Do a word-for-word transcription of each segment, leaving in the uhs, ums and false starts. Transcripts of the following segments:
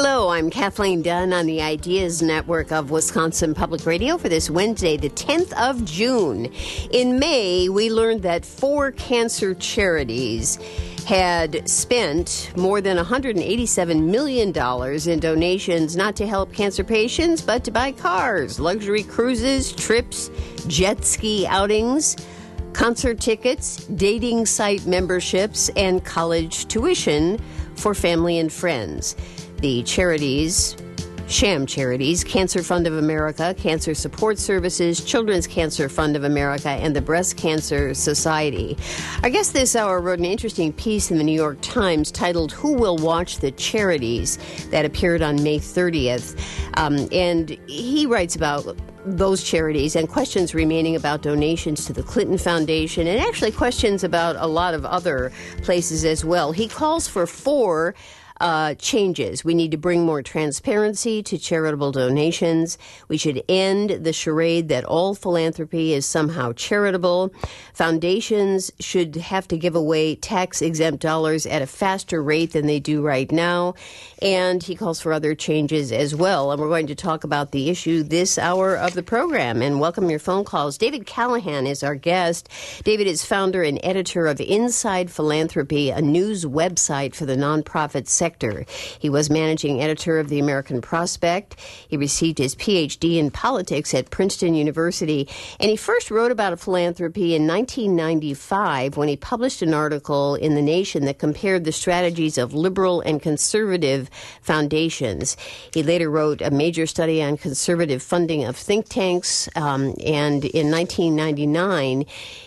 Hello, I'm Kathleen Dunn on the Ideas Network of Wisconsin Public Radio for this Wednesday, the tenth of June. In May, we learned that four cancer charities had spent more than one hundred eighty-seven million dollars in donations not to help cancer patients, but to buy cars, luxury cruises, trips, jet ski outings, concert tickets, dating site memberships, and college tuition for family and friends. The charities, sham charities, Cancer Fund of America, Cancer Support Services, Children's Cancer Fund of America, and the Breast Cancer Society. Our guest this hour wrote an interesting piece in the New York Times titled, "Who Will Watch the Charities?" that appeared on May thirtieth. Um, and he writes about those charities and questions remaining about donations to the Clinton Foundation, and actually questions about a lot of other places as well. He calls for four Uh, changes. We need to bring more transparency to charitable donations. We should end the charade that all philanthropy is somehow charitable. Foundations should have to give away tax-exempt dollars at a faster rate than they do right now. And he calls for other changes as well. And we're going to talk about the issue this hour of the program and welcome your phone calls. David Callahan is our guest. David is founder and editor of Inside Philanthropy, a news website for the nonprofit sector. He was managing editor of the American Prospect. He received his P H D in politics at Princeton University, and he first wrote about philanthropy in nineteen ninety-five when he published an article in The Nation that compared the strategies of liberal and conservative foundations. He later wrote a major study on conservative funding of think tanks, um, and in nineteen ninety-nine,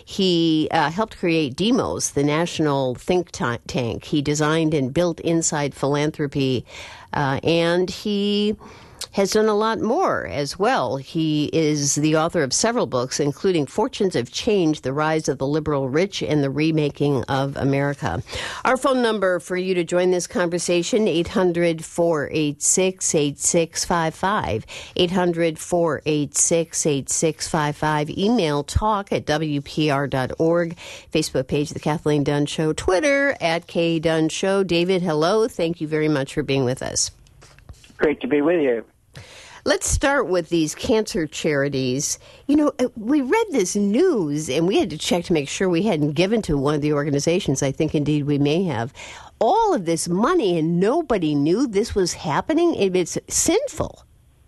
he uh, helped create Demos, the national think tank. He designed and built Inside Philanthropy, uh, and he has done a lot more as well. He is the author of several books, including Fortunes of Change, The Rise of the Liberal Rich and the Remaking of America. Our phone number for you to join this conversation, eight hundred, four eight six, eight six five five, eight hundred, four eight six, eight six five five. Email talk at W P R dot org. Facebook page, The Kathleen Dunn Show. Twitter, at K Dunn Show. David, hello. Thank you very much for being with us. Great to be with you. Let's start with these cancer charities. You know, we read this news, and we had to check to make sure we hadn't given to one of the organizations. I think, indeed, we may have. All of this money, and nobody knew this was happening. It's sinful.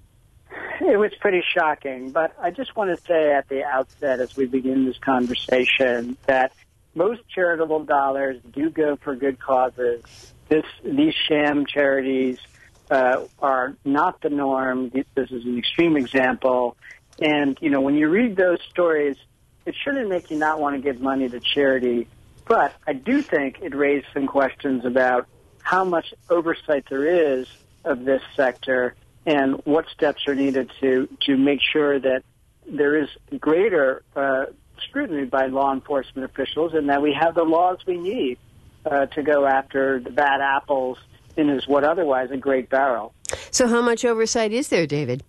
It was pretty shocking. But I just want to say at the outset, as we begin this conversation, that most charitable dollars do go for good causes. This, these sham charities Uh, are not the norm. This is an extreme example. And, you know, when you read those stories, it shouldn't make you not want to give money to charity. But I do think it raised some questions about how much oversight there is of this sector and what steps are needed to, to make sure that there is greater uh, scrutiny by law enforcement officials and that we have the laws we need uh, to go after the bad apples in is what otherwise a great barrel. So how much oversight is there, David?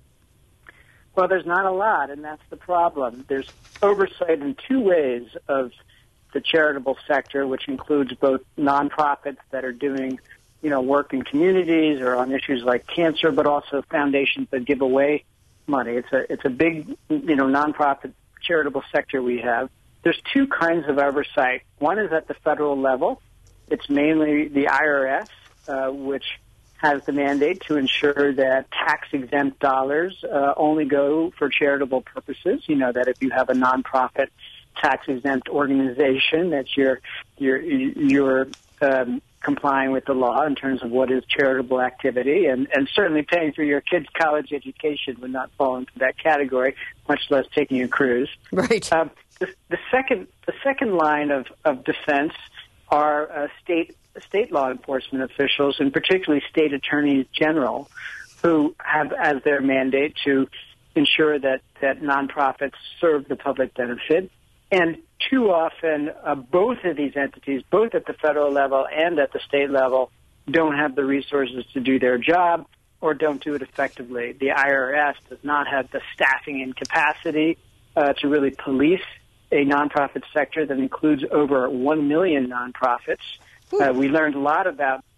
Well, there's not a lot, and that's the problem. There's oversight in two ways of the charitable sector, which includes both nonprofits that are doing, you know, work in communities or on issues like cancer, but also foundations that give away money. It's a it's a big, you know, nonprofit charitable sector we have. There's two kinds of oversight. One is at the federal level. It's mainly the I R S, Uh, which has the mandate to ensure that tax-exempt dollars uh, only go for charitable purposes. You know, that if you have a nonprofit tax-exempt organization, that you're you're you're um, complying with the law in terms of what is charitable activity, and, and certainly paying for your kids' college education would not fall into that category, much less taking a cruise. Right. Um, the, the second the second line of, of defense are uh, state state law enforcement officials, and particularly state attorneys general, who have as their mandate to ensure that, that nonprofits serve the public benefit. And too often, uh, both of these entities, both at the federal level and at the state level, don't have the resources to do their job or don't do it effectively. The I R S does not have the staffing and capacity uh, to really police a nonprofit sector that includes over one million nonprofits. Uh, we learned a lot about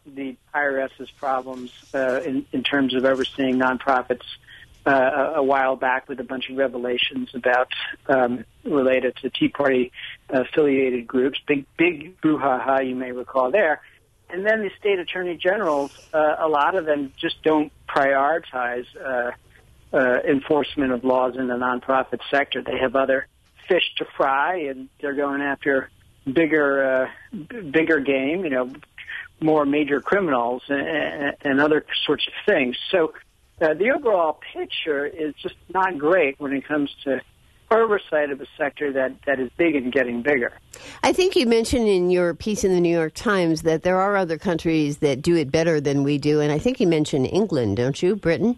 the IRS's problems uh, in, in terms of overseeing nonprofits uh, a, a while back with a bunch of revelations about um, related to Tea Party affiliated groups. Big, big brouhaha, you may recall there. And then the state attorney generals, uh, a lot of them just don't prioritize uh, uh, enforcement of laws in the nonprofit sector. They have other fish to fry, and they're going after bigger, uh, b- bigger game, you know, more major criminals and, and other sorts of things. So uh, the overall picture is just not great when it comes to oversight of a sector that, that is big and getting bigger. I think you mentioned in your piece in the New York Times that there are other countries that do it better than we do, and I think you mentioned England, don't you, Britain?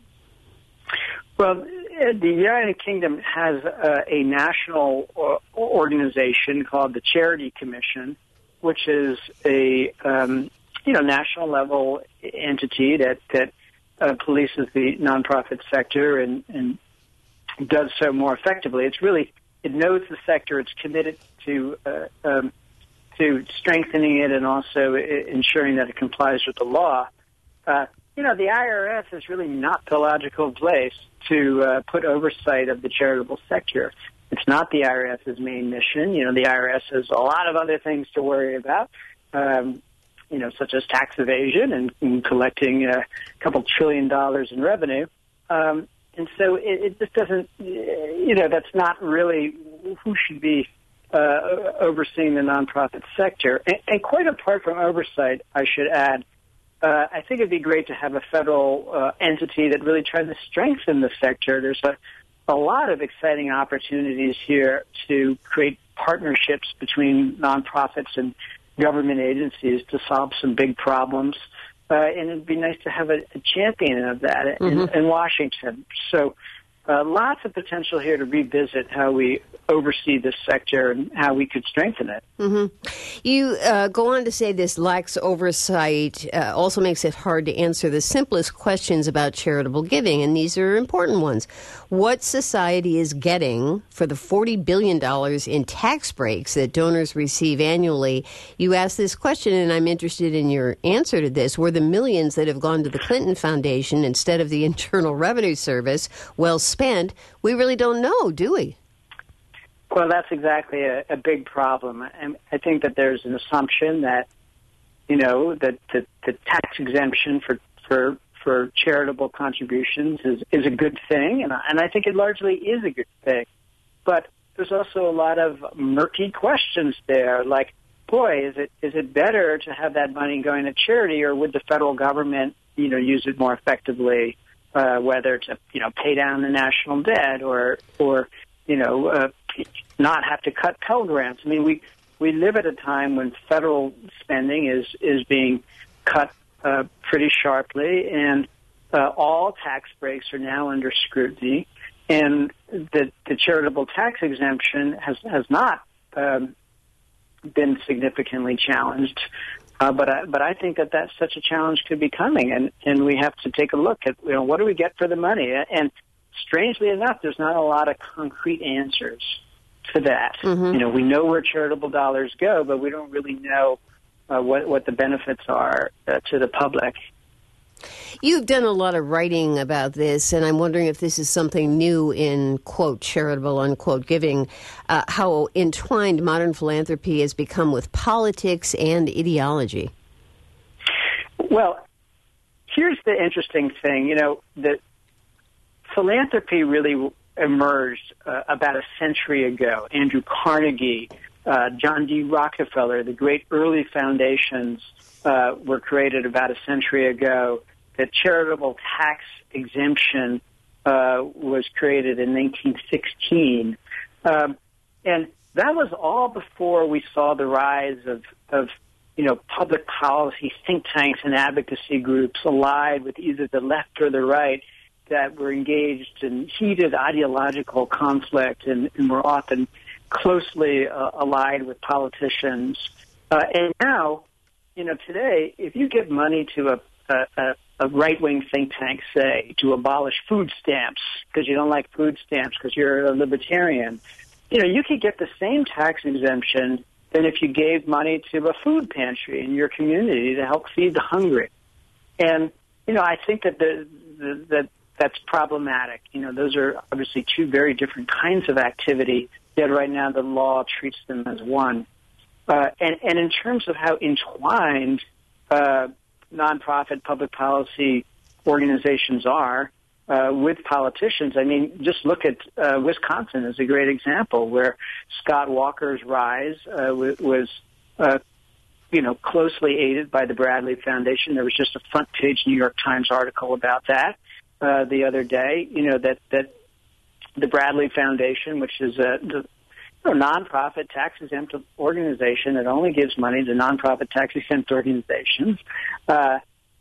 Well, the United Kingdom has uh, a national uh, organization called the Charity Commission, which is a um, you know national level entity that that uh, polices the nonprofit sector and, and does so more effectively. It's really it knows the sector. It's committed to uh, um, to strengthening it and also ensuring that it complies with the law. Uh, you know, the I R S is really not the logical place to uh, put oversight of the charitable sector. It's not the I R S's main mission. You know, the I R S has a lot of other things to worry about, um, you know, such as tax evasion and, and collecting a couple trillion dollars in revenue. Um, and so it, it just doesn't, you know, that's not really who should be uh, overseeing the nonprofit sector. And, and quite apart from oversight, I should add, Uh, I think it'd be great to have a federal uh, entity that really tries to strengthen the sector. There's a, a lot of exciting opportunities here to create partnerships between nonprofits and government agencies to solve some big problems. Uh, and it'd be nice to have a, a champion of that in, mm-hmm. in Washington. So uh, lots of potential here to revisit how we oversee this sector and how we could strengthen it. Mm-hmm. You uh, go on to say this lax oversight uh, also makes it hard to answer the simplest questions about charitable giving, and these are important ones. What society is getting for the forty billion dollars in tax breaks that donors receive annually? You asked this question, and I'm interested in your answer to this. Were the millions that have gone to the Clinton Foundation instead of the Internal Revenue Service well spent? We really don't know, do we? Well, that's exactly a, a big problem. And I think that there's an assumption that, you know, that the, the tax exemption for, for for charitable contributions is, is a good thing, and I, and I think it largely is a good thing. But there's also a lot of murky questions there, like, boy, is it is it better to have that money going to charity, or would the federal government, you know, use it more effectively, uh, whether to, you know, pay down the national debt or, or you know, uh, not have to cut Pell Grants. I mean, we, we live at a time when federal spending is, is being cut uh, pretty sharply, and uh, all tax breaks are now under scrutiny, and the, the charitable tax exemption has, has not um, been significantly challenged. Uh, but I, but I think that that's such a challenge could be coming, and, and we have to take a look at, you know, what do we get for the money? And strangely enough, there's not a lot of concrete answers to that. Mm-hmm. You know, we know where charitable dollars go, but we don't really know uh, what what the benefits are uh, to the public. You've done a lot of writing about this, and I'm wondering if this is something new in, quote, charitable, unquote, giving, uh, how entwined modern philanthropy has become with politics and ideology. Well, here's the interesting thing. You know, the philanthropy really emerged uh, about a century ago. Andrew Carnegie, uh, John D. Rockefeller, the great early foundations uh, were created about a century ago. The charitable tax exemption uh, was created in nineteen sixteen. Um, and that was all before we saw the rise of, of, you know, public policy think tanks and advocacy groups allied with either the left or the right that were engaged in heated ideological conflict and, and were often closely uh, allied with politicians. Uh, and now, you know, today, if you give money to a, a, a right-wing think tank, say, to abolish food stamps because you don't like food stamps because you're a libertarian, you know, you could get the same tax exemption than if you gave money to a food pantry in your community to help feed the hungry. And, you know, I think that the, the, that that's problematic. You know, those are obviously two very different kinds of activity, yet right now the law treats them as one. Uh, and, and in terms of how entwined uh, nonprofit public policy organizations are uh, with politicians, I mean, just look at uh, Wisconsin as a great example, where Scott Walker's rise uh, w- was, uh, you know, closely aided by the Bradley Foundation. There was just a front-page New York Times article about that uh, the other day. You know that that the Bradley Foundation, which is a, a nonprofit tax-exempt organization that only gives money to nonprofit tax-exempt organizations, uh,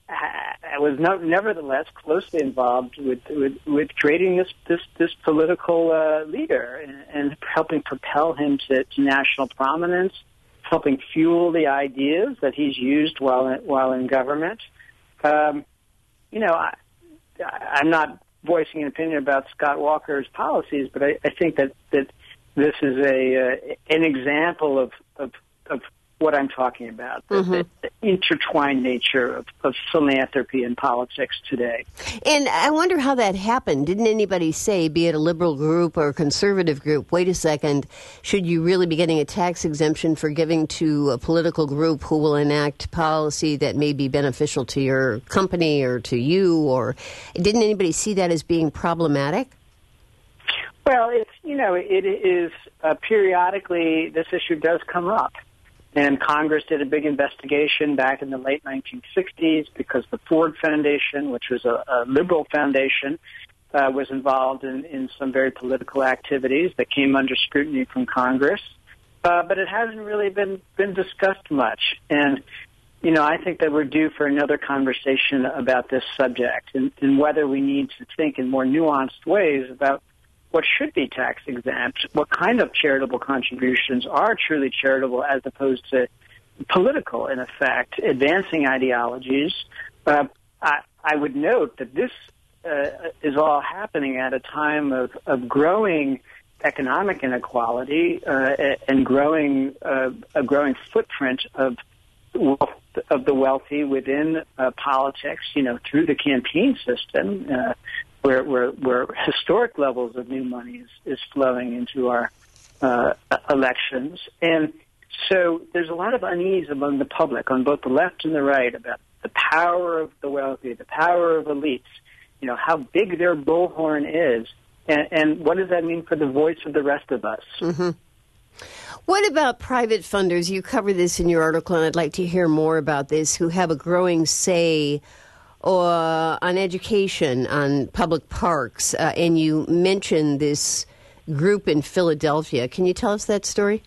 was no, nevertheless closely involved with, with, with creating this this, this political uh, leader and, and helping propel him to, to national prominence, helping fuel the ideas that he's used while in, while in government. Um, you know, I, I'm not voicing an opinion about Scott Walker's policies, but I, I think that, that this is a uh, an example of, of of what I'm talking about, the, mm-hmm. the, the intertwined nature of, of philanthropy and politics today. And I wonder how that happened. Didn't anybody say, be it a liberal group or a conservative group, wait a second, should you really be getting a tax exemption for giving to a political group who will enact policy that may be beneficial to your company or to you? Or didn't anybody see that as being problematic? Well, it's, you know, it is uh, periodically this issue does come up. And Congress did a big investigation back in the late nineteen sixties because the Ford Foundation, which was a, a liberal foundation, uh, was involved in, in some very political activities that came under scrutiny from Congress. Uh, but it hasn't really been, been discussed much. And, you know, I think that we're due for another conversation about this subject and, and whether we need to think in more nuanced ways about what should be tax exempt, what kind of charitable contributions are truly charitable as opposed to political, in effect, advancing ideologies. Uh, I, I would note that this uh, is all happening at a time of, of growing economic inequality uh, and growing uh, a growing footprint of wealth, of the wealthy within uh, politics, you know, through the campaign system, uh, Where, where, where historic levels of new money is, is flowing into our uh, elections. And so there's a lot of unease among the public on both the left and the right about the power of the wealthy, the power of elites, you know, how big their bullhorn is, and, and what does that mean for the voice of the rest of us? Mm-hmm. What about private funders? You cover this in your article, and I'd like to hear more about this, who have a growing say or on education, on public parks, uh, and you mentioned this group in Philadelphia. Can you tell us that story?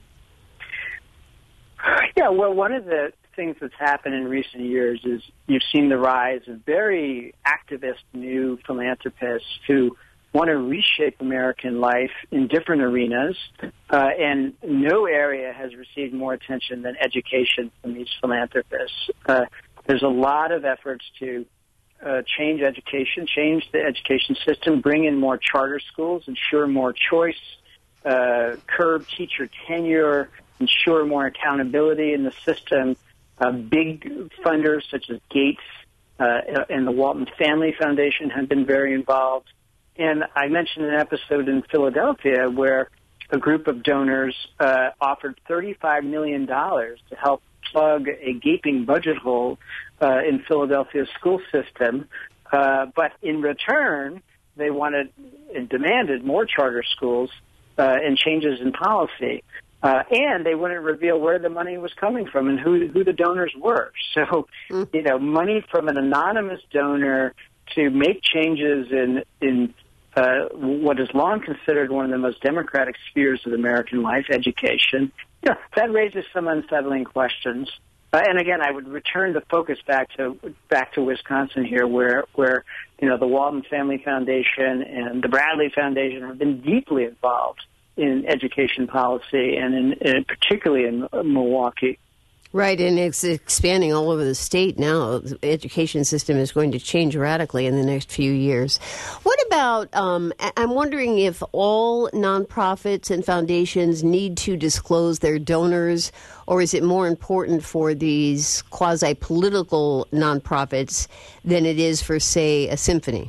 Yeah, well, one of the things that's happened in recent years is you've seen the rise of very activist new philanthropists who want to reshape American life in different arenas, uh, and no area has received more attention than education from these philanthropists. Uh, there's a lot of efforts to Uh, change education, change the education system, bring in more charter schools, ensure more choice, uh, curb teacher tenure, ensure more accountability in the system. Uh, big funders such as Gates uh, and the Walton Family Foundation have been very involved. And I mentioned an episode in Philadelphia where a group of donors uh, offered thirty-five million dollars to help plug a gaping budget hole uh, in Philadelphia's school system. Uh, but in return, they wanted and demanded more charter schools uh, and changes in policy. Uh, and they wouldn't reveal where the money was coming from and who, who the donors were. So, mm. you know, money from an anonymous donor to make changes in, in uh, what is long considered one of the most democratic spheres of American life, education. Yeah, that raises some unsettling questions. Uh, and again, I would return the focus back to back to Wisconsin here, where where you know the Walton Family Foundation and the Bradley Foundation have been deeply involved in education policy, and in, in particularly in Milwaukee. Right, and it's expanding all over the state now. The education system is going to change radically in the next few years. What about, um, I'm wondering if all nonprofits and foundations need to disclose their donors, or is it more important for these quasi-political nonprofits than it is for, say, a symphony?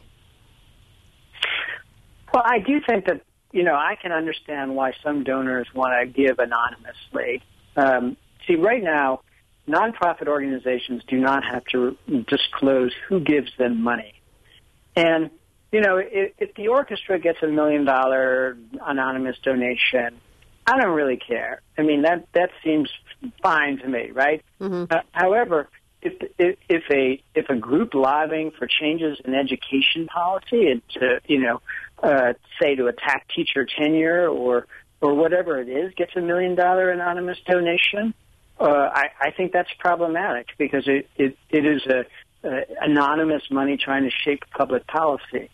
Well, I do think that, you know, I can understand why some donors want to give anonymously. Um, see, right now, nonprofit organizations do not have to disclose who gives them money. And, you know, if, if the orchestra gets a million dollar anonymous donation, I don't really care. I mean, that, that seems fine to me, right? Mm-hmm. Uh, however, if, if, if a if a group lobbying for changes in education policy and to, you know, uh, say to attack teacher tenure or or whatever it is, gets a million dollar anonymous donation, uh, I, I think that's problematic because it, it, it is a, a anonymous money trying to shape public policy.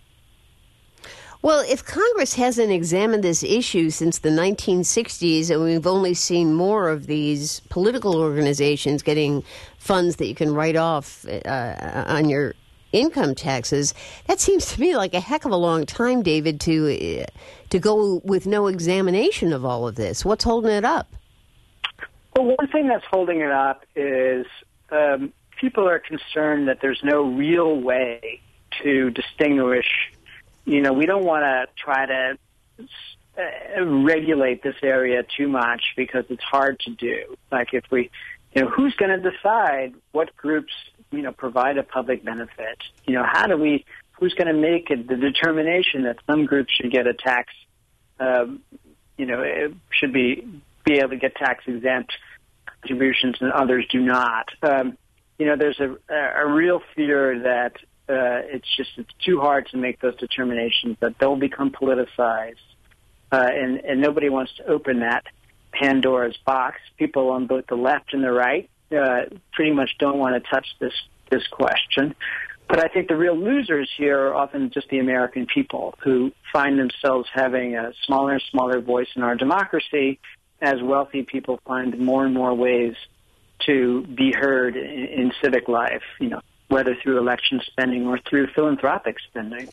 Well, if Congress hasn't examined this issue since the nineteen sixties, and we've only seen more of these political organizations getting funds that you can write off uh, on your income taxes, that seems to me like a heck of a long time, David, to uh, to go with no examination of all of this. What's holding it up? Well, one thing that's holding it up is um, people are concerned that there's no real way to distinguish. You know, we don't want to try to uh, regulate this area too much because it's hard to do. Like if we, you know, who's going to decide what groups, you know, provide a public benefit? You know, how do we, who's going to make it, the determination that some groups should get a tax, um, you know, it should be, be able to get tax exempt contributions and others do not. Um, you know, there's a, a real fear that Uh, it's just it's too hard to make those determinations, that they'll become politicized, uh, and, and nobody wants to open that Pandora's box. People on both the left and the right uh, pretty much don't want to touch this this question. But I think the real losers here are often just the American people who find themselves having a smaller and smaller voice in our democracy as wealthy people find more and more ways to be heard in, in civic life, you know, whether through election spending or through philanthropic spending.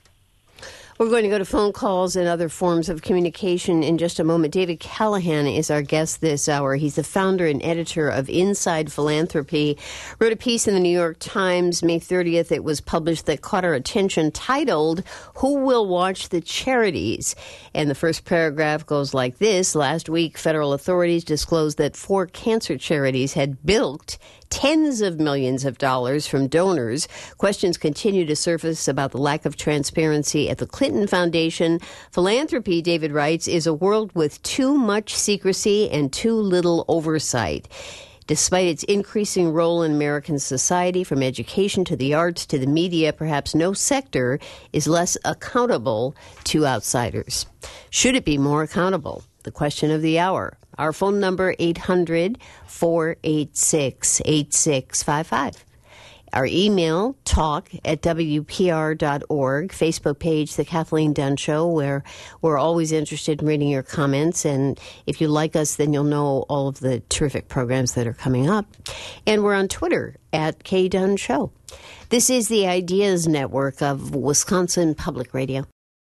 We're going to go to phone calls and other forms of communication in just a moment. David Callahan is our guest this hour. He's the founder and editor of Inside Philanthropy. Wrote a piece in the New York Times May thirtieth. It was published that caught our attention, titled, "Who Will Watch the Charities?" And the first paragraph goes like this. Last week, federal authorities disclosed that four cancer charities had bilked tens of millions of dollars from donors. Questions continue to surface about the lack of transparency at the Clinton Foundation. Philanthropy, David writes, is a world with too much secrecy and too little oversight. Despite its increasing role in American society, from education to the arts to the media, perhaps no sector is less accountable to outsiders. Should it be more accountable? The question of the hour. Our phone number, eight hundred, four eight six, eight six five five. Our email, talk at W P R dot org. Facebook page, The Kathleen Dunn Show, where we're always interested in reading your comments. And if you like us, then you'll know all of the terrific programs that are coming up. And we're on Twitter at K Dunn Show. This is the Ideas Network of Wisconsin Public Radio.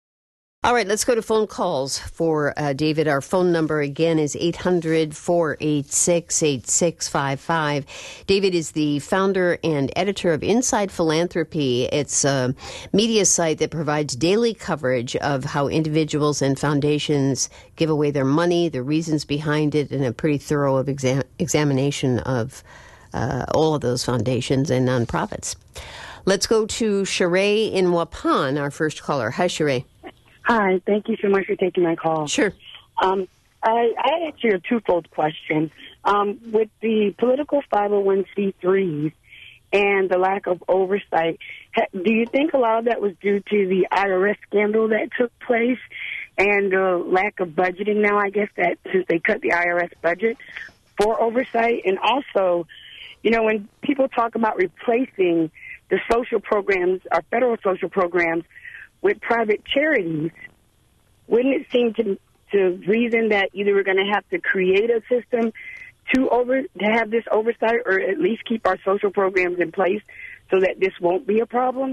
All right, let's go to phone calls for uh, David. Our phone number again is eight hundred, four eight six, eight six five five. David is the founder and editor of Inside Philanthropy. It's a media site that provides daily coverage of how individuals and foundations give away their money, the reasons behind it, and a pretty thorough of exam- examination of uh, all of those foundations and nonprofits. Let's go to Sheree in Waupun, our first caller. Hi, Sheree. Hi, thank you so much for taking my call. Sure. Um, I, I actually a twofold question. Um, with the political five oh one c threes and the lack of oversight, ha, do you think a lot of that was due to the I R S scandal that took place and the lack of budgeting now, I guess, that since they cut the I R S budget for oversight? And also, you know, when people talk about replacing the social programs, our federal social programs, with private charities, wouldn't it seem to to reason that either we're going to have to create a system to over to have this oversight, or at least keep our social programs in place so that this won't be a problem?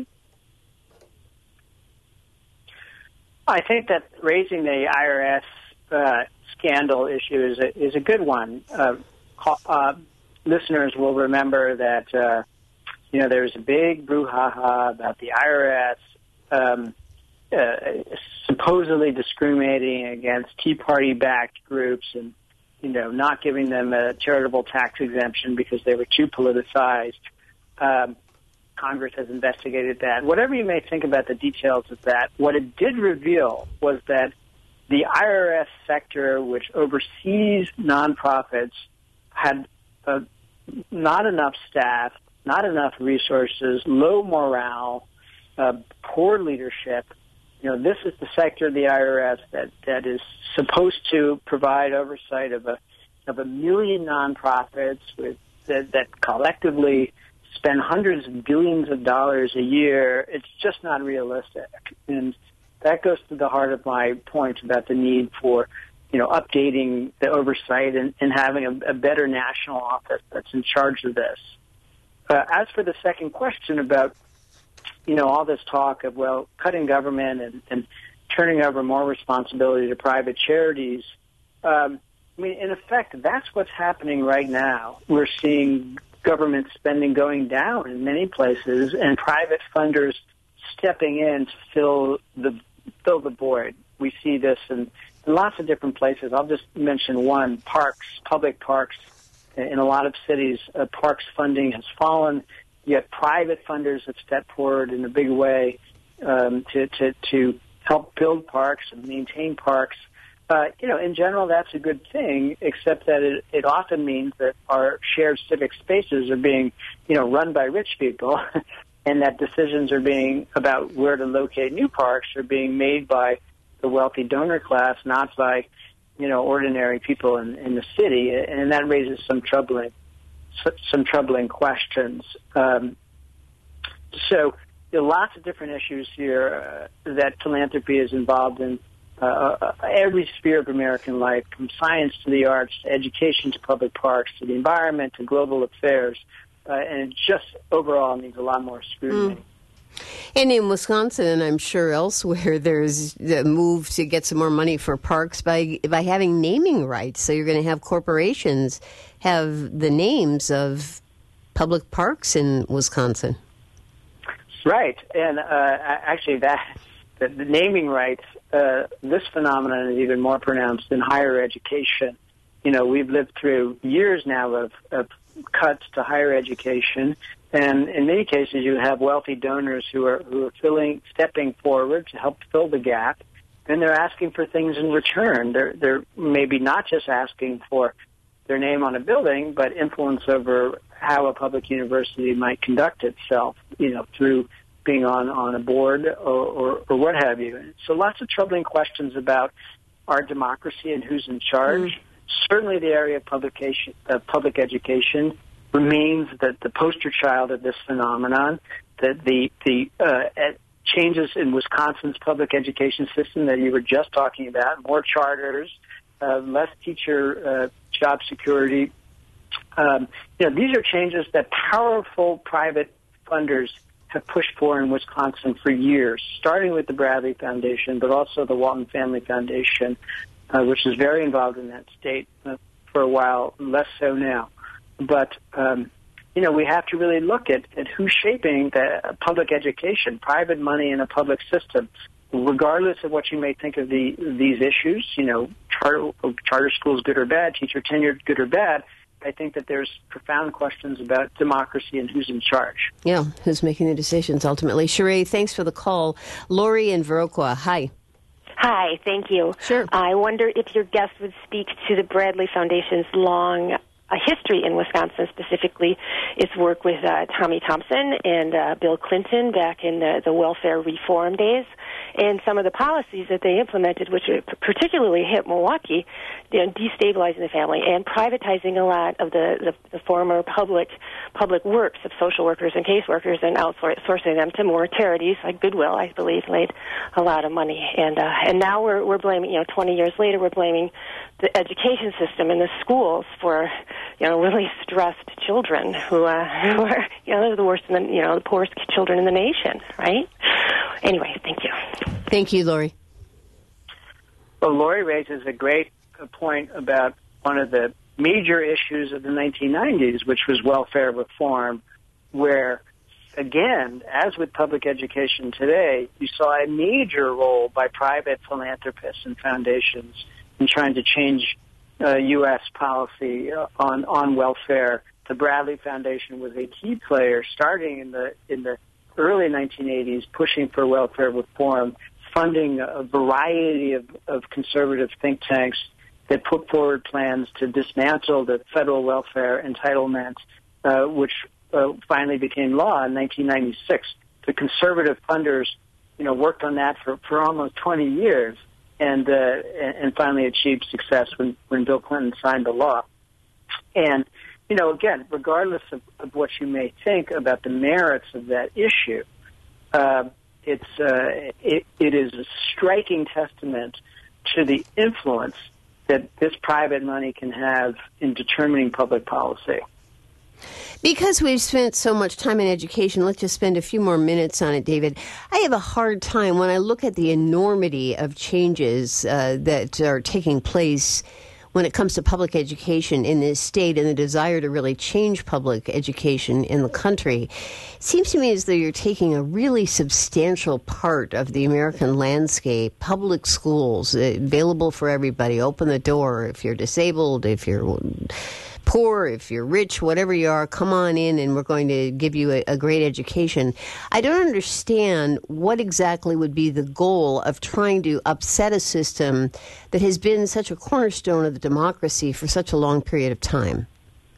I think that raising the I R S uh, scandal issue is a, is a good one. Uh, uh, listeners will remember that, uh, you know, there was a big brouhaha about the I R S um, uh, supposedly discriminating against Tea Party-backed groups and, you know, not giving them a charitable tax exemption because they were too politicized. Um, Congress has investigated that. Whatever you may think about the details of that, what it did reveal was that the I R S sector, which oversees nonprofits, had uh, not enough staff, not enough resources, low morale, uh, poor leadership. You know, this is the sector of the I R S that, that is supposed to provide oversight of a of a million nonprofits with that, that collectively spend hundreds of billions of dollars a year. It's just not realistic. And that goes to the heart of my point about the need for, you know, updating the oversight and, and having a, a better national office that's in charge of this. Uh, as for the second question about, you know, all this talk of, well, cutting government and, and turning over more responsibility to private charities, um, I mean, in effect, that's what's happening right now. We're seeing government spending going down in many places and private funders stepping in to fill the fill the void. We see this in, in lots of different places. I'll just mention one, parks, public parks. In a lot of cities, uh, parks funding has fallen, yet private funders have stepped forward in a big way um, to, to, to help build parks and maintain parks. Uh, you know, in general, that's a good thing, except that it, it often means that our shared civic spaces are being, you know, run by rich people, and that decisions are being about where to locate new parks are being made by the wealthy donor class, not by, you know, ordinary people in, in the city, and that raises some troubling, some troubling questions. Um, so there are lots of different issues here uh, that philanthropy is involved in. Uh, every sphere of American life, from science to the arts, to education to public parks, to the environment, to global affairs, uh, and it just overall needs a lot more scrutiny. Mm. And in Wisconsin, and I'm sure elsewhere, there's the move to get some more money for parks by by having naming rights. So you're going to have corporations have the names of public parks in Wisconsin. Right, and uh, actually that the, the naming rights, uh, this phenomenon is even more pronounced in higher education. You know, we've lived through years now of, of cuts to higher education, and in many cases you have wealthy donors who are who are filling, stepping forward to help fill the gap, and they're asking for things in return. They're they're maybe not just asking for their name on a building, but influence over how a public university might conduct itself, you know, through being on, on a board or, or, or what have you. So lots of troubling questions about our democracy and who's in charge. Mm. Certainly the area of publication, uh, public education remains the, the poster child of this phenomenon. The, the, the uh, changes in Wisconsin's public education system that you were just talking about, more charters, uh, less teacher uh, job security. Um, you know, these are changes that powerful private funders have pushed for in Wisconsin for years, starting with the Bradley Foundation, but also the Walton Family Foundation, uh, which is very involved in that state uh, for a while, less so now. But, um, you know, we have to really look at, at who's shaping the public education, private money in a public system, regardless of what you may think of the these issues, you know, charter, charter schools good or bad, teacher tenure good or bad. I think that there's profound questions about democracy and who's in charge. Yeah, who's making the decisions ultimately. Sheree, thanks for the call. Lori in Viroqua, hi. Hi, thank you. Sure. I wonder if your guest would speak to the Bradley Foundation's long uh, history in Wisconsin, specifically its work with uh, Tommy Thompson and uh, Bill Clinton back in the, the welfare reform days, And some of the policies that they implemented, which particularly hit Milwaukee, you know, destabilizing the family and privatizing a lot of the, the, the former public public works of social workers and caseworkers and outsourcing them to more charities like Goodwill, I believe, made a lot of money. And uh, and now we're we're blaming, you know, twenty years later, we're blaming the education system and the schools for, you know, really stressed children who, uh, who are, you know, they're the worst, in the, you know, the poorest children in the nation, right? Anyway, thank you. Thank you, Lori. Well, Lori raises a great point about one of the major issues of the nineteen nineties, which was welfare reform, where, again, as with public education today, you saw a major role by private philanthropists and foundations in trying to change uh, U S policy uh, on on welfare. The Bradley Foundation was a key player, starting in the in the early nineteen eighties, pushing for welfare reform, funding a variety of, of conservative think tanks that put forward plans to dismantle the federal welfare entitlement, uh, which uh, finally became law in nineteen ninety-six. The conservative funders, you know, worked on that for, for almost twenty years, and uh, and finally achieved success when, when Bill Clinton signed the law. And, you know, again, regardless of, of what you may think about the merits of that issue, uh, it's uh, it, it is a striking testament to the influence that this private money can have in determining public policy. Because we've spent so much time in education, let's just spend a few more minutes on it, David. I have a hard time when I look at the enormity of changes uh, that are taking place when it comes to public education in this state and the desire to really change public education in the country. It seems to me as though you're taking a really substantial part of the American landscape, public schools, available for everybody, open the door if you're disabled, if you're poor, if you're rich, whatever you are, come on in and we're going to give you a, a great education. I don't understand what exactly would be the goal of trying to upset a system that has been such a cornerstone of the democracy for such a long period of time.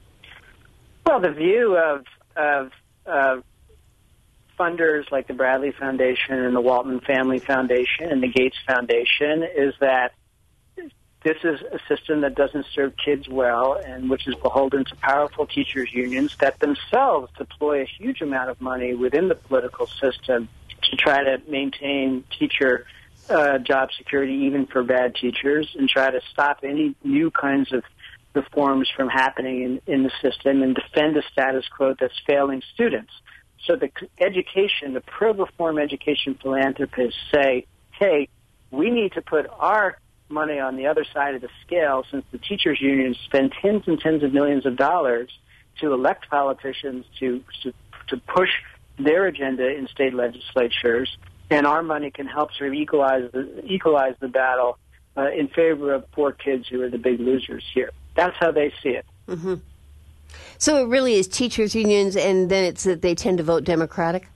Well, the view of, of uh, funders like the Bradley Foundation and the Walton Family Foundation and the Gates Foundation is that this is a system that doesn't serve kids well and which is beholden to powerful teachers' unions that themselves deploy a huge amount of money within the political system to try to maintain teacher uh, job security even for bad teachers and try to stop any new kinds of reforms from happening in, in the system and defend a status quo that's failing students. So the education, the pro-reform education philanthropists say, hey, we need to put our money on the other side of the scale, since the teachers' unions spend tens and tens of millions of dollars to elect politicians to to, to push their agenda in state legislatures, and our money can help sort of equalize the equalize the battle uh, in favor of poor kids who are the big losers here. That's how they see it. Mm-hmm. So it really is teachers' unions, and then it's that they tend to vote Democratic?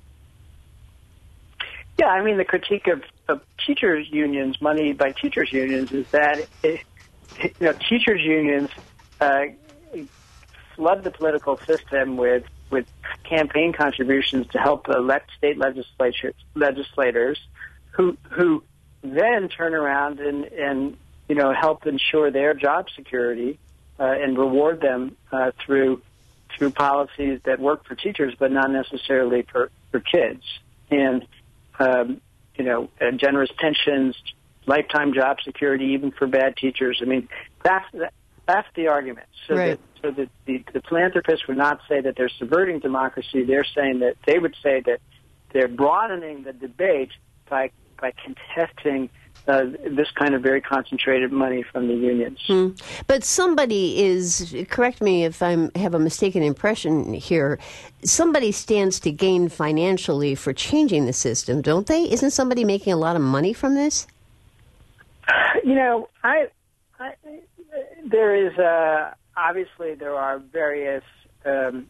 Yeah, I mean, the critique of, of teachers' unions, money by teachers' unions, is that it, you know, teachers' unions uh, flood the political system with, with campaign contributions to help elect state legislatures, legislators who who then turn around and, and you know, help ensure their job security uh, and reward them uh, through through policies that work for teachers but not necessarily for, for kids. And Um, you know, uh, generous pensions, lifetime job security, even for bad teachers. I mean, that's that's the argument. So right. that so that the, the philanthropists would not say that they're subverting democracy. They're saying that they would say that they're broadening the debate by by contesting uh, this kind of very concentrated money from the unions. Mm. But somebody is, correct me if I have a mistaken impression here, somebody stands to gain financially for changing the system, don't they? Isn't somebody making a lot of money from this? You know, I, I there is, uh, obviously there are various um,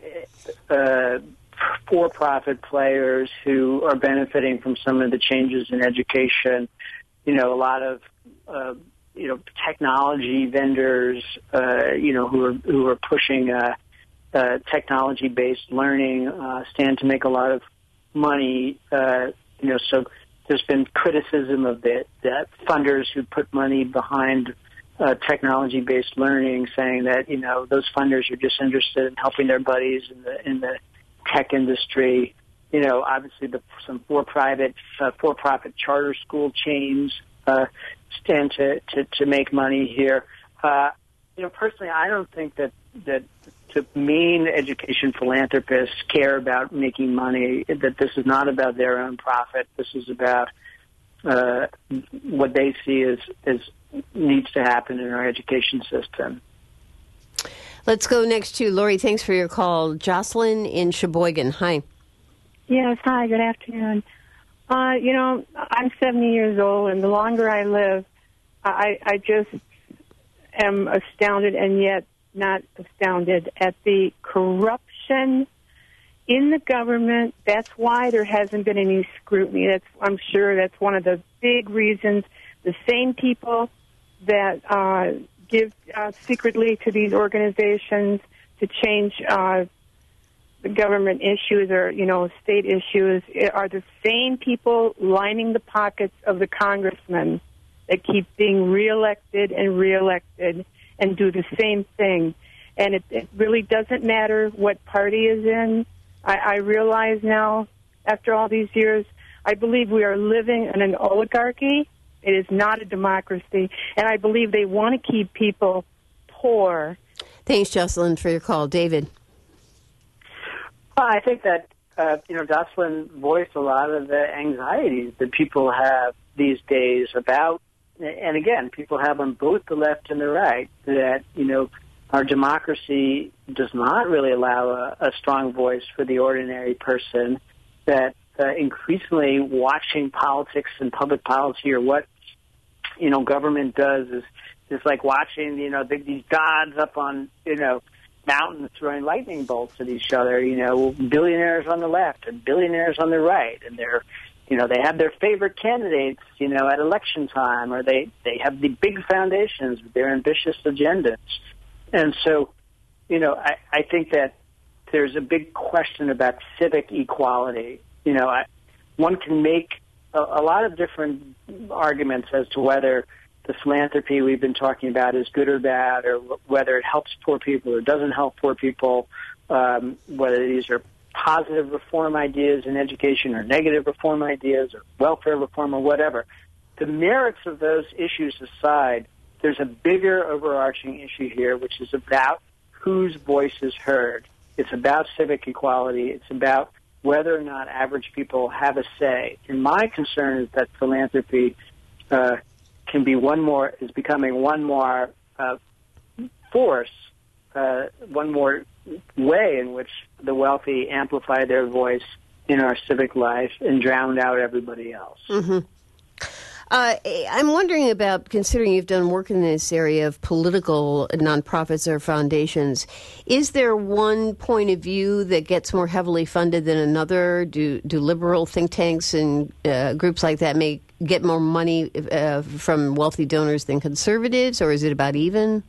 uh, for-profit players who are benefiting from some of the changes in education. You know, a lot of, uh, you know, technology vendors, uh, you know, who are who are pushing uh, uh, technology-based learning uh, stand to make a lot of money. Uh, you know, so there's been criticism of the, the funders who put money behind uh, technology-based learning, saying that, you know, those funders are just interested in helping their buddies in the in the tech industry. You know, obviously the, some for-private, uh, for-profit charter school chains uh, stand to, to, to make money here. Uh, you know, personally, I don't think that, that the main education philanthropists care about making money, that this is not about their own profit. This is about uh, what they see as, as needs to happen in our education system. Let's go next to Lori. Thanks for your call. Jocelyn in Sheboygan. Hi. Yes, hi, good afternoon. Uh, you know, I'm seventy years old, and the longer I live, I, I just am astounded and yet not astounded at the corruption in the government. That's why there hasn't been any scrutiny. That's, I'm sure that's one of the big reasons. The same people that uh, give uh, secretly to these organizations to change uh the government issues or, you know, state issues are the same people lining the pockets of the congressmen that keep being reelected and reelected and do the same thing. And it, it really doesn't matter what party is in. I, I realize now, after all these years, I believe we are living in an oligarchy. It is not a democracy. And I believe they want to keep people poor. Thanks, Jocelyn, for your call. David. Well, I think that, uh, you know, Jocelyn voiced a lot of the anxieties that people have these days about, and again, people have on both the left and the right, that, you know, our democracy does not really allow a, a strong voice for the ordinary person, that uh, increasingly watching politics and public policy or what, you know, government does is, is like watching, you know, the, these gods up on, you know, mountains throwing lightning bolts at each other, you know, billionaires on the left and billionaires on the right, and they're, you know, they have their favorite candidates, you know, at election time, or they, they have the big foundations with their ambitious agendas. And so, you know, I, I think that there's a big question about civic equality. You know, I, one can make a, a lot of different arguments as to whether the philanthropy we've been talking about is good or bad, or whether it helps poor people or doesn't help poor people, um, whether these are positive reform ideas in education or negative reform ideas or welfare reform or whatever. The merits of those issues aside, there's a bigger overarching issue here, which is about whose voice is heard. It's about civic equality. It's about whether or not average people have a say. And my concern is that philanthropy uh, can be one more, is becoming one more uh, force, uh, one more way in which the wealthy amplify their voice in our civic life and drown out everybody else. Mm-hmm. Uh, I'm wondering about, considering you've done work in this area of political nonprofits or foundations, is there one point of view that gets more heavily funded than another? Do do liberal think tanks and uh, groups like that make get more money uh, from wealthy donors than conservatives, or is it about even?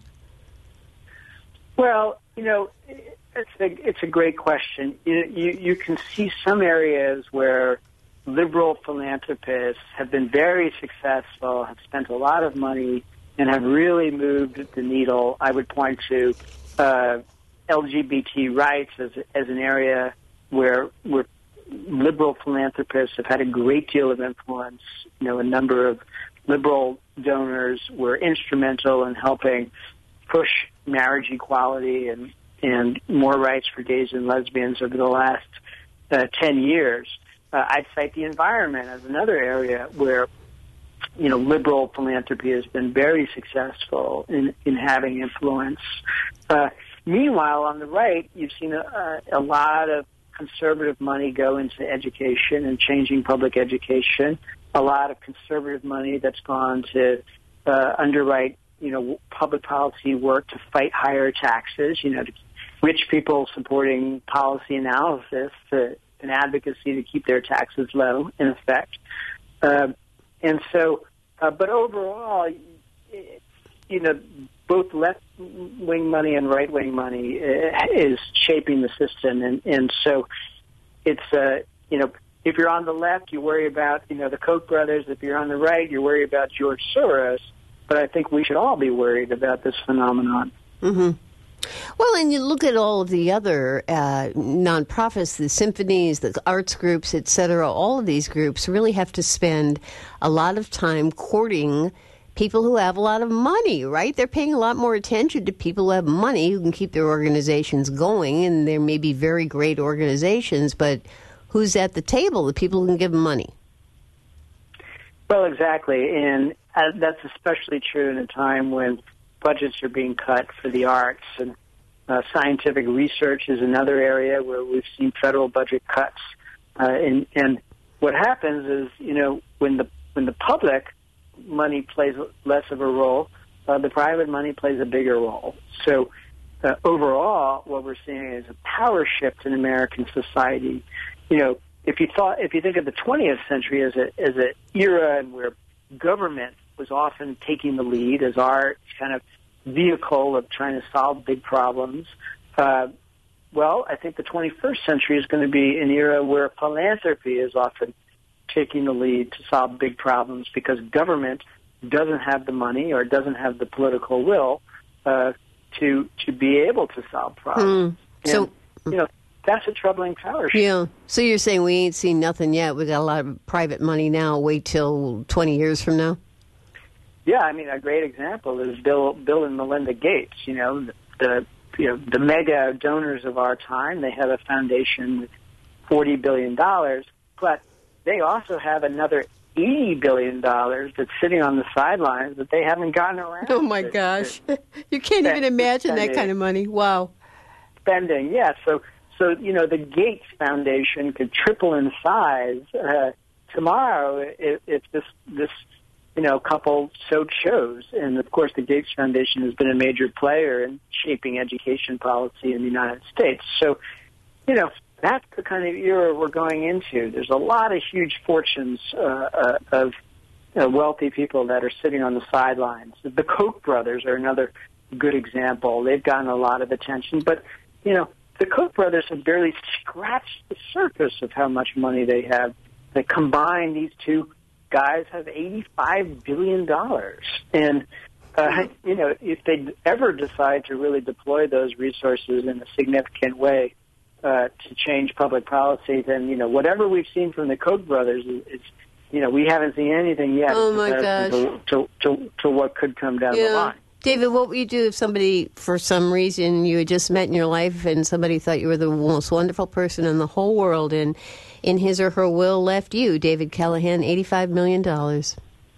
Well, you know, it's a, it's a great question. You, you, you can see some areas where liberal philanthropists have been very successful, have spent a lot of money, and have really moved the needle. I would point to uh, L G B T rights as as an area where where liberal philanthropists have had a great deal of influence. You know, a number of liberal donors were instrumental in helping push marriage equality and and more rights for gays and lesbians over the last uh, ten years. Uh, I'd cite the environment as another area where, you know, liberal philanthropy has been very successful in, in having influence. Uh, meanwhile, on the right, you've seen a, a lot of conservative money go into education and changing public education, a lot of conservative money that's gone to uh, underwrite, you know, public policy work to fight higher taxes, you know, to rich people supporting policy analysis to and advocacy to keep their taxes low, in effect. Uh, and so, uh, but overall, you know, both left-wing money and right-wing money is shaping the system. And, and so it's, uh, you know, if you're on the left, you worry about, you know, the Koch brothers. If you're on the right, you worry about George Soros. But I think we should all be worried about this phenomenon. Mm-hmm. Well, and you look at all of the other uh, nonprofits, the symphonies, the arts groups, et cetera. All of these groups really have to spend a lot of time courting people who have a lot of money, right? They're paying a lot more attention to people who have money who can keep their organizations going, and there may be very great organizations, but who's at the table? The people who can give them money. Well, exactly, and uh, that's especially true in a time when budgets are being cut for the arts, and uh, scientific research is another area where we've seen federal budget cuts. Uh, and, and what happens is, you know, when the when the public money plays less of a role, uh, the private money plays a bigger role. So uh, overall, what we're seeing is a power shift in American society. You know, if you thought, if you think of the twentieth century as a as an era where government was often taking the lead as our kind of vehicle of trying to solve big problems. Uh, well, I think the twenty-first century is going to be an era where philanthropy is often taking the lead to solve big problems because government doesn't have the money or doesn't have the political will uh, to to be able to solve problems. Mm. So, and, you know, that's a troubling power shift. Yeah. So you're saying we ain't seen nothing yet. We got a lot of private money now. Wait till twenty years from now. Yeah, I mean, a great example is Bill, Bill and Melinda Gates. You know, the, the you know the mega donors of our time. They have a foundation with forty billion dollars, but they also have another eighty billion dollars that's sitting on the sidelines that they haven't gotten around. Oh my to, gosh, to, you can't even imagine that kind of money. Wow, spending. Yeah, so so you know the Gates Foundation could triple in size uh, tomorrow if, if this this. you know, couple so chose. And, of course, the Gates Foundation has been a major player in shaping education policy in the United States. So, you know, that's the kind of era we're going into. There's a lot of huge fortunes uh, uh, of uh, wealthy people that are sitting on the sidelines. The Koch brothers are another good example. They've gotten a lot of attention. But, you know, the Koch brothers have barely scratched the surface of how much money they have. They combine these two guys have eighty-five billion dollars. And, uh, you know, if they ever decide to really deploy those resources in a significant way uh, to change public policy, then, you know, whatever we've seen from the Koch brothers is, is you know, we haven't seen anything yet oh my gosh. To, to, to, to what could come down yeah. the line. David, what would you do if somebody, for some reason, you had just met in your life and somebody thought you were the most wonderful person in the whole world and in his or her will left you, David Callahan, eighty-five million dollars?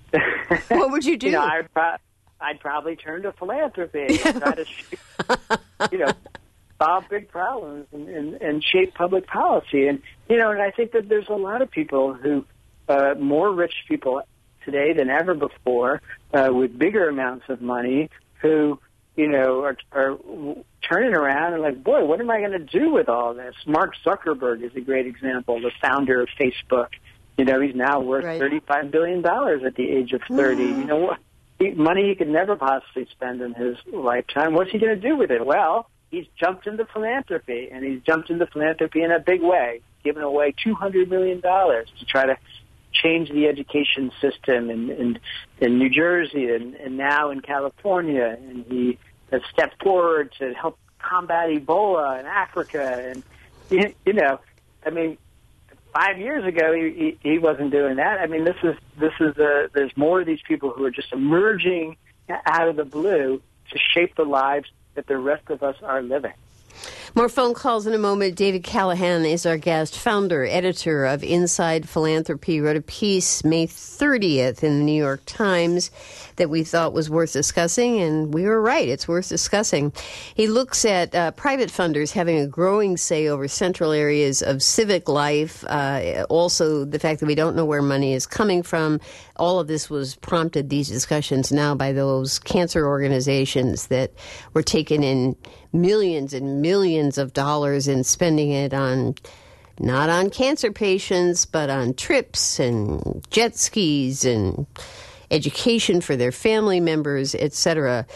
What would you do? You know, I'd, pro- I'd probably turn to philanthropy and try to, you know, solve big problems and, and, and shape public policy. And, you know, and I think that there's a lot of people who, uh, more rich people today than ever before, uh, with bigger amounts of money, who, you know, are, are turning around and like, boy, what am I going to do with all this? Mark Zuckerberg is a great example, the founder of Facebook. You know, he's now worth right. thirty-five billion dollars at the age of thirty. Mm. You know, what? Money he could never possibly spend in his lifetime. What's he going to do with it? Well, he's jumped into philanthropy, and he's jumped into philanthropy in a big way, giving away two hundred million dollars to try to change the education system in, in, in New Jersey and, and now in California. And he has stepped forward to help combat Ebola in Africa. And, you, you know, I mean, five years ago, he, he, he wasn't doing that. I mean, this is, this is a, there's more of these people who are just emerging out of the blue to shape the lives that the rest of us are living. More phone calls in a moment. David Callahan is our guest, founder, editor of Inside Philanthropy, wrote a piece May thirtieth in the New York Times that we thought was worth discussing, and we were right. It's worth discussing. He looks at uh, private funders having a growing say over central areas of civic life, uh, also the fact that we don't know where money is coming from. All of this was prompted, these discussions now, by those cancer organizations that were taking in millions and millions of dollars and spending it on, not on cancer patients, but on trips and jet skis and education for their family members, et cetera.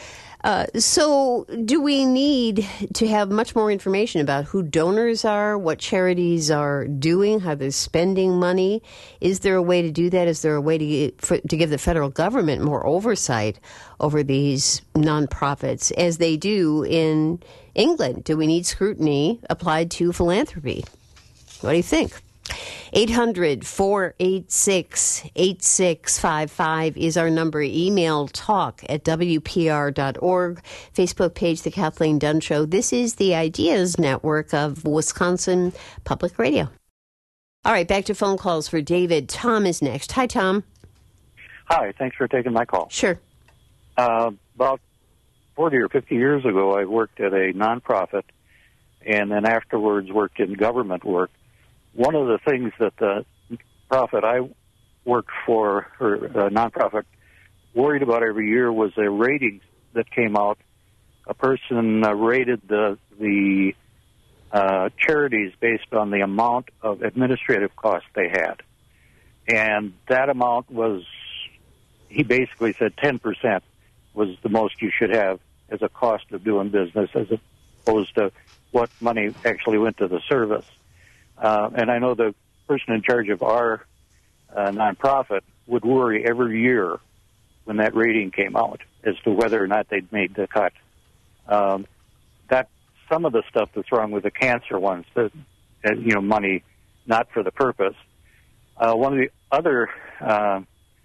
Uh, so do we need to have much more information about who donors are, what charities are doing, how they're spending money? Is there a way to do that? Is there a way to, get, for, to give the federal government more oversight over these nonprofits as they do in England? Do we need scrutiny applied to philanthropy? What do you think? eight hundred, four eight six, eight six five five is our number. Email talk at W P R dot org. Facebook page, The Kathleen Dunn Show. This is the Ideas Network of Wisconsin Public Radio. All right, back to phone calls for David. Tom is next. Hi, Tom. Hi, thanks for taking my call. Sure. Uh, about forty or fifty years ago, I worked at a nonprofit and then afterwards worked in government work. One of the things that the profit I worked for, or a nonprofit, worried about every year was a rating that came out. A person uh, rated the the uh, charities based on the amount of administrative costs they had. And that amount was, he basically said ten percent was the most you should have as a cost of doing business as opposed to what money actually went to the service. Uh, and I know the person in charge of our uh, nonprofit would worry every year when that rating came out as to whether or not they'd made the cut. Um, that some of the stuff that's wrong with the cancer ones, the, uh, you know, money not for the purpose. Uh, one of the other uh,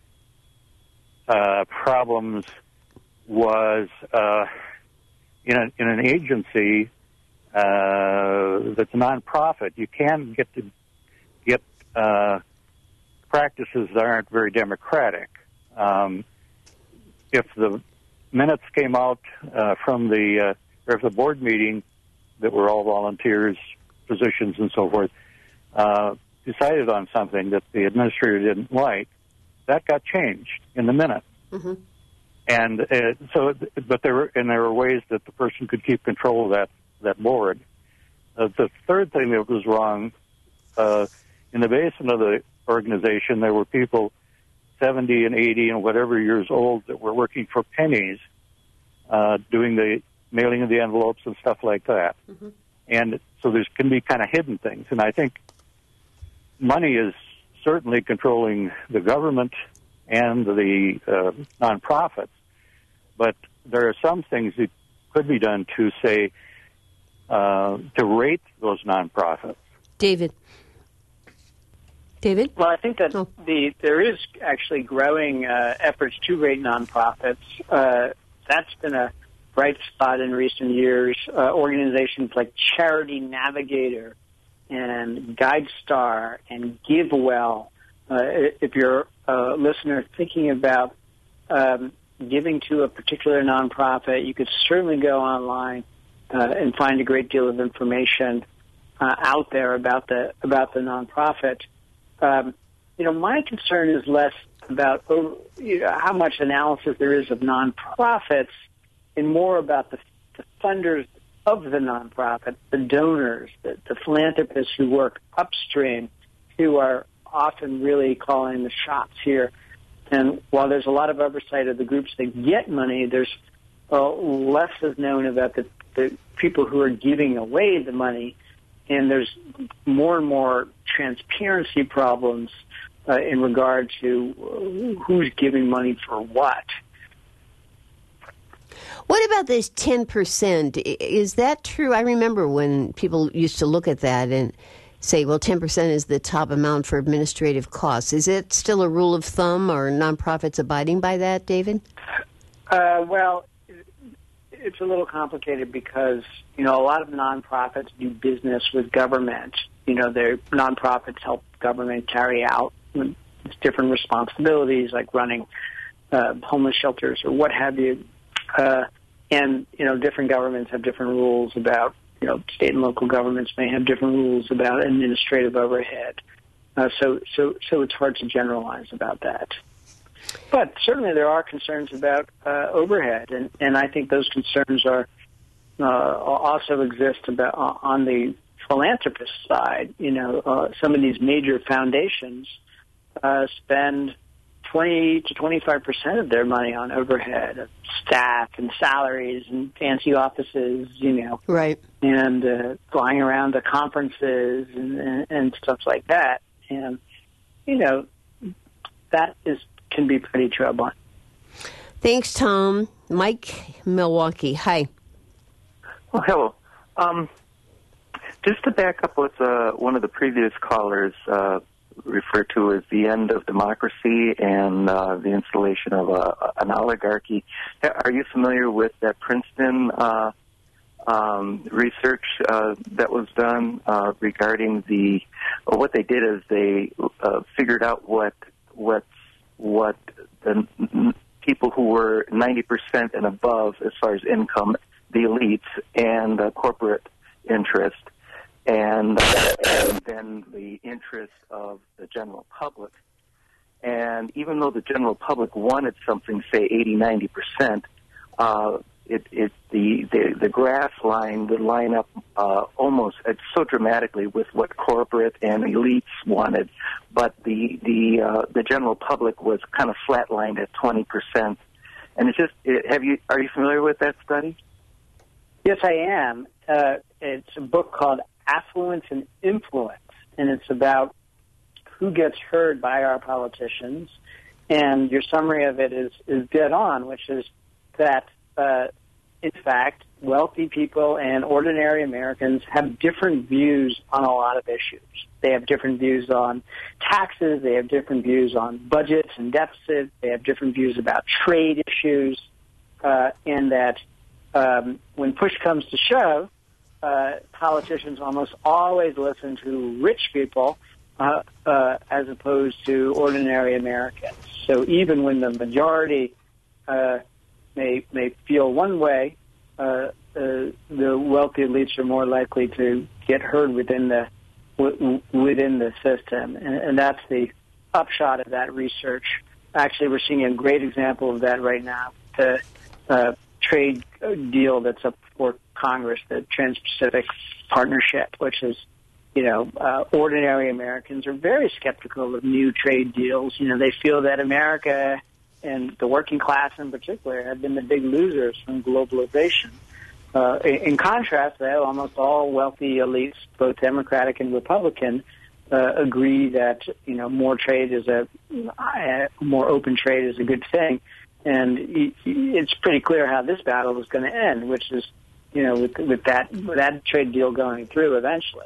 uh, problems was uh, in, a, in an agency Uh, that's a nonprofit, you can get to get uh, practices that aren't very democratic. Um, if the minutes came out uh, from the, uh, or if the board meeting that were all volunteers, physicians, and so forth, uh, decided on something that the administrator didn't like, that got changed in the minute. Mm-hmm. And uh, so, but there were, and there were ways that the person could keep control of that that board. Uh, the third thing that was wrong, uh, in the basement of the organization, there were people seventy and eighty and whatever years old that were working for pennies, uh, doing the mailing of the envelopes and stuff like that. Mm-hmm. And so there can be kind of hidden things. And I think money is certainly controlling the government and the uh, nonprofits, but there are some things that could be done to say, Uh, to rate those nonprofits. David. David? Well, I think that oh. the there is actually growing uh, efforts to rate nonprofits. Uh, that's been a bright spot in recent years. Uh, organizations like Charity Navigator and GuideStar and GiveWell. Uh, if you're a listener thinking about um, giving to a particular nonprofit, you could certainly go online Uh, and find a great deal of information uh, out there about the about the nonprofit. Um, you know, my concern is less about oh, you know, how much analysis there is of nonprofits, and more about the, the funders of the nonprofit, the donors, the, the philanthropists who work upstream, who are often really calling the shots here. And while there's a lot of oversight of the groups that get money, there's uh, less is known about the the people who are giving away the money, and there's more and more transparency problems uh, in regard to who's giving money for what. What about this ten percent? Is that true? I remember when people used to look at that and say, well, ten percent is the top amount for administrative costs. Is it still a rule of thumb, or nonprofits abiding by that, David? Uh, well, it's a little complicated because, you know, a lot of nonprofits do business with government. You know, their nonprofits help government carry out different responsibilities, like running uh, homeless shelters or what have you. Uh, and, you know, different governments have different rules about, you know, state and local governments may have different rules about administrative overhead. Uh, so, so, so it's hard to generalize about that. But certainly there are concerns about uh, overhead, and, and I think those concerns are uh, also exist about uh, on the philanthropist side. You know, uh, some of these major foundations uh, spend twenty to twenty-five percent of their money on overhead, staff and salaries and fancy offices, you know. Right. And uh, flying around to conferences and, and, and stuff like that. And, you know, that is can be pretty troubling. Thanks, Tom. Mike, Milwaukee. Hi. Well, hello. Um, just to back up what uh, one of the previous callers uh, referred to as the end of democracy and uh, the installation of a, an oligarchy, are you familiar with that Princeton uh, um, research uh, that was done uh, regarding the, well, what they did is they uh, figured out what what what the people who were ninety percent and above as far as income, the elites and uh, corporate interest, and, uh, and then the interest of the general public. And even though the general public wanted something, say eighty, ninety percent, uh, it, it, the, the, the graph line would line up uh, almost uh, so dramatically with what corporate and elites wanted, but the the uh, the general public was kind of flatlined at twenty percent. And it's just, it, have you are you familiar with that study? Yes, I am. Uh, it's a book called Affluence and Influence, and it's about who gets heard by our politicians. And your summary of it is, is dead on, which is that, uh, in fact, wealthy people and ordinary Americans have different views on a lot of issues. They have different views on taxes. They have different views on budgets and deficits. They have different views about trade issues, uh, and that um, when push comes to shove, uh, politicians almost always listen to rich people uh, uh, as opposed to ordinary Americans. So even when the majority uh, may may feel one way, uh, uh, the wealthy elites are more likely to get heard within the w- within the system, and, and that's the upshot of that research. Actually, we're seeing a great example of that right now. The uh, trade deal that's up for Congress, the Trans-Pacific Partnership, which is, you know, uh, ordinary Americans are very skeptical of new trade deals. You know, they feel that America and the working class in particular have been the big losers from globalization. Uh, in contrast, though, almost all wealthy elites, both Democratic and Republican, uh, agree that, you know, more trade is a, uh, more open trade is a good thing. And it's pretty clear how this battle is going to end, which is, you know, with, with that with that trade deal going through eventually.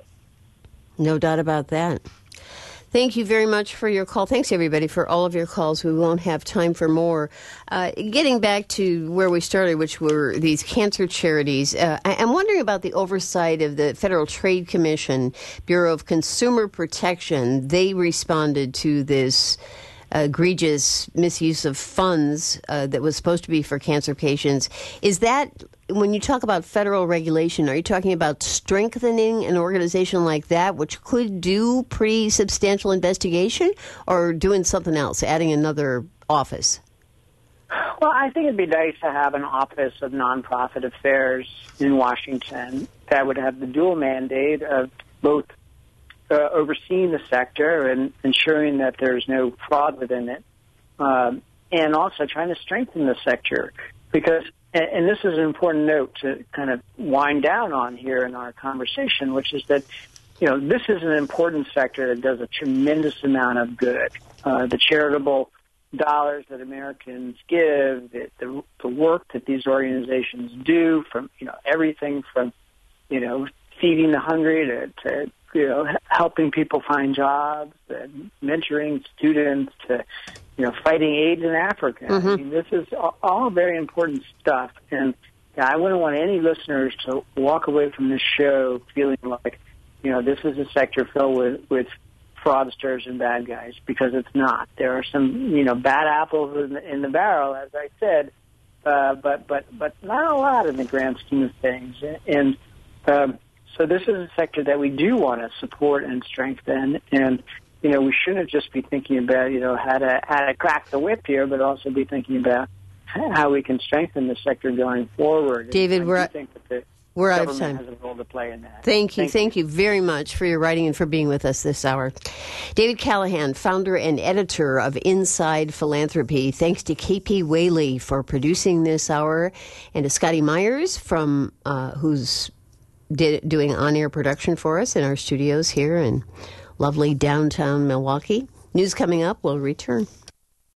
No doubt about that. Thank you very much for your call. Thanks, everybody, for all of your calls. We won't have time for more. Uh, getting back to where we started, which were these cancer charities, uh, I- I'm wondering about the oversight of the Federal Trade Commission, Bureau of Consumer Protection. They responded to this egregious misuse of funds uh, that was supposed to be for cancer patients. Is that, when you talk about federal regulation, are you talking about strengthening an organization like that, which could do pretty substantial investigation, or doing something else, adding another office? Well, I think it'd be nice to have an Office of Nonprofit Affairs in Washington that would have the dual mandate of both Uh, overseeing the sector and ensuring that there's no fraud within it, um, and also trying to strengthen the sector. Because, and, and this is an important note to kind of wind down on here in our conversation, which is that, you know, this is an important sector that does a tremendous amount of good. Uh, the charitable dollars that Americans give, the, the, the work that these organizations do, from, you know, everything from, you know, feeding the hungry to, to you know, helping people find jobs, and mentoring students, to, you know, fighting AIDS in Africa. Mm-hmm. I mean, this is all very important stuff. And yeah, I wouldn't want any listeners to walk away from this show feeling like, you know, this is a sector filled with, with fraudsters and bad guys, because it's not. There are some, you know, bad apples in the, in the barrel, as I said, uh, but, but, but not a lot in the grand scheme of things. And, um, So this is a sector that we do want to support and strengthen, and, you know, we shouldn't just be thinking about, you know, how to how to crack the whip here, but also be thinking about how we can strengthen the sector going forward. David, and I we're do think that the We're out of government time. has a role to play in that. Thank you. Thank Thank you. you very much for your writing and for being with us this hour. David Callahan, founder and editor of Inside Philanthropy. Thanks to K P Whaley for producing this hour, and to Scotty Myers, from uh, who's did, doing on-air production for us in our studios here in lovely downtown Milwaukee. News coming up. We'll return.